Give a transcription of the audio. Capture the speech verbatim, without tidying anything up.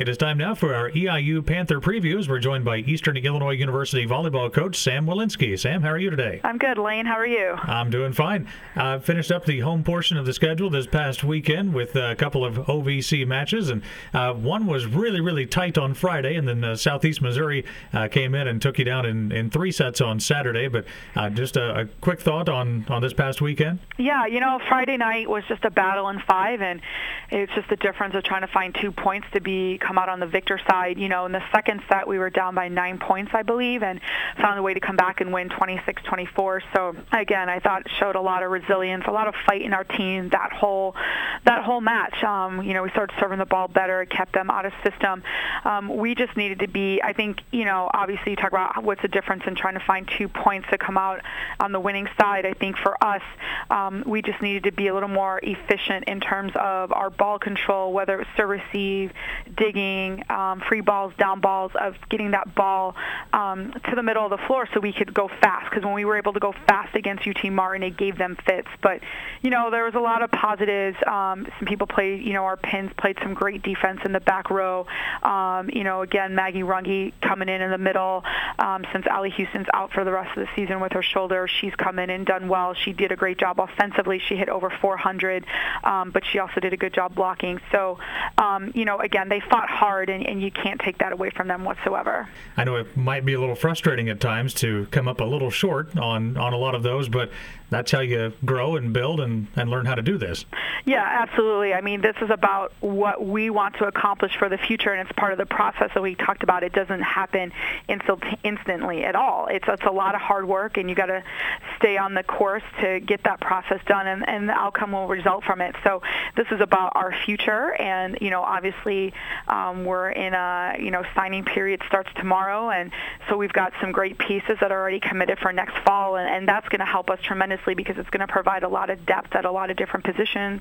It is time now for our E I U Panther previews. We're joined by Eastern Illinois University volleyball coach Sam Walensky. Sam, how are you today? I'm good, Lane. How are you? I'm doing fine. I uh, finished up the home portion of the schedule this past weekend with a couple of O V C matches, and uh, one was really, really tight on Friday, and then uh, Southeast Missouri uh, came in and took you down in, in three sets on Saturday. But uh, just a, a quick thought on, on this past weekend? Yeah, you know, Friday night was just a battle in five, and it's just the difference of trying to find two points to be come out on the victor side. You know, in the second set, we were down by nine points, I believe, and found a way to come back and win twenty-six twenty-four. So again, I thought it showed a lot of resilience, a lot of fight in our team that whole that whole match. Um, you know, we started serving the ball better, kept them out of system. Um, we just needed to be, I think, you know, obviously you talk about what's the difference in trying to find two points to come out on the winning side. I think for us, um, we just needed to be a little more efficient in terms of our ball control, whether it was serve receive, digging, um, free balls, down balls, of getting that ball um, to the middle of the floor so we could go fast. Because when we were able to go fast against U T Martin, it gave them fits. But, you know, there was a lot of positives. Um, some people played, you know, our Pins played some great defense in the back row. Um, you know, again, Maggie Runge coming in in the middle. Um, since Allie Houston's out for the rest of the season with her shoulder, she's come in and done well. She did a great job offensively. She hit over four hundred, um, but she also did a good job blocking. So, um, you know, again, they fought hard, and, and you can't take that away from them whatsoever. I know it might be a little frustrating at times to come up a little short on, on a lot of those, but that's how you grow and build and, and learn how to do this. Yeah, absolutely. I mean, this is about what we want to accomplish for the future, and it's part of the process that we talked about. It doesn't happen instant, instantly at all. It's, it's a lot of hard work, and you got to stay on the course to get that process done, and, and the outcome will result from it. So this is about our future, and, you know, obviously um, we're in a, you know, signing period starts tomorrow, and so we've got some great pieces that are already committed for next fall, and, and that's going to help us tremendously because it's going to provide a lot of depth at a lot of different positions.